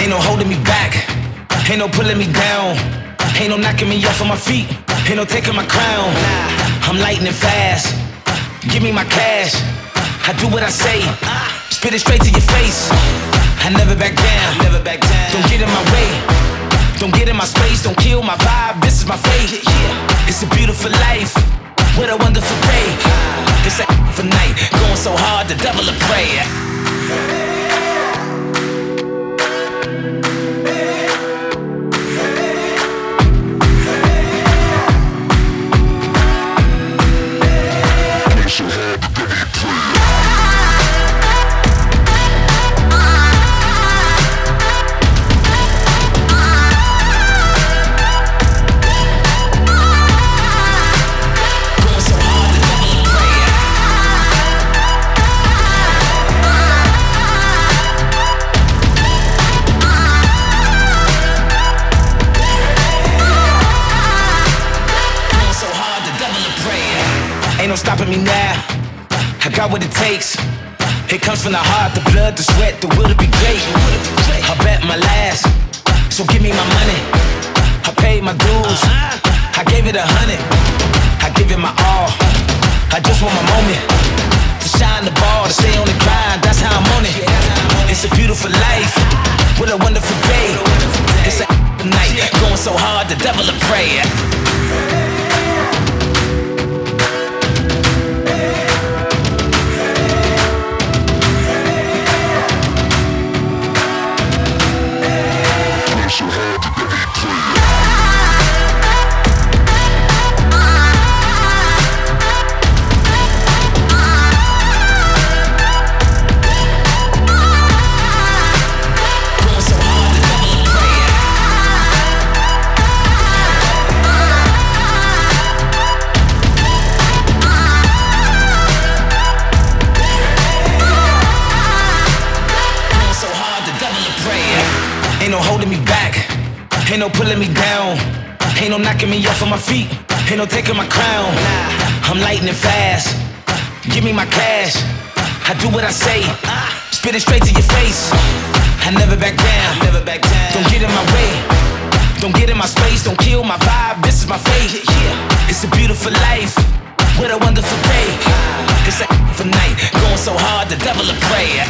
Ain't no holding me back, ain't no pulling me down, ain't no knocking me off of my feet, ain't no taking my crown. I'm lightning fast, give me my cash, I do what I say, spit it straight to your face. I never back down, don't get in my way, don't get in my space, don't kill my vibe, this is my fate. It's a beautiful life, what a wonderful day. It's a for night, going so hard, the devil will pray. Ain't no stopping me now, I got what it takes. It comes from the heart, the blood, the sweat, the will to be great. I bet my last, so give me my money. I paid my dues, I gave it 100. I give it my all, I just want my moment to shine the ball, to stay on the grind, that's how I'm on it. It's a beautiful life, what a wonderful day. It's a night, going so hard, the devil will pray. Ain't no holding me back, ain't no pulling me down, ain't no knocking me off of my feet, ain't no taking my crown. I'm lightning fast, give me my cash, I do what I say, spit it straight to your face. I never back down, don't get in my way, don't get in my space, don't kill my vibe, this is my fate. It's a beautiful life, what a wonderful day. It's a for night, going so hard, the devil will pray.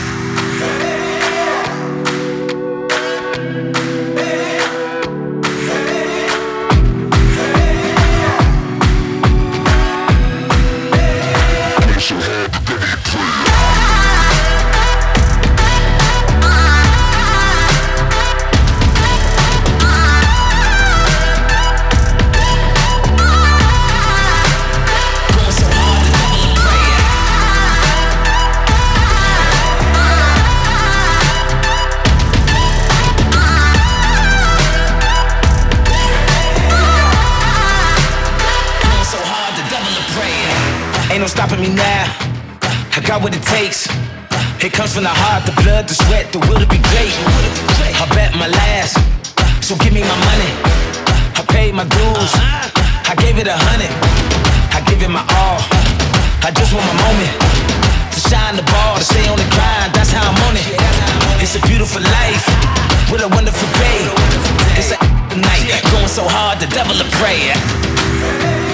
Ain't no stopping me now, I got what it takes. It comes from the heart, the blood, the sweat, the will to be great. I bet my last, so give me my money. I paid my dues, I gave it 100. I give it my all, I just want my moment to shine the ball, to stay on the grind, that's how I'm on it. It's a beautiful life, what a wonderful day. It's a night, going so hard, the devil will pray.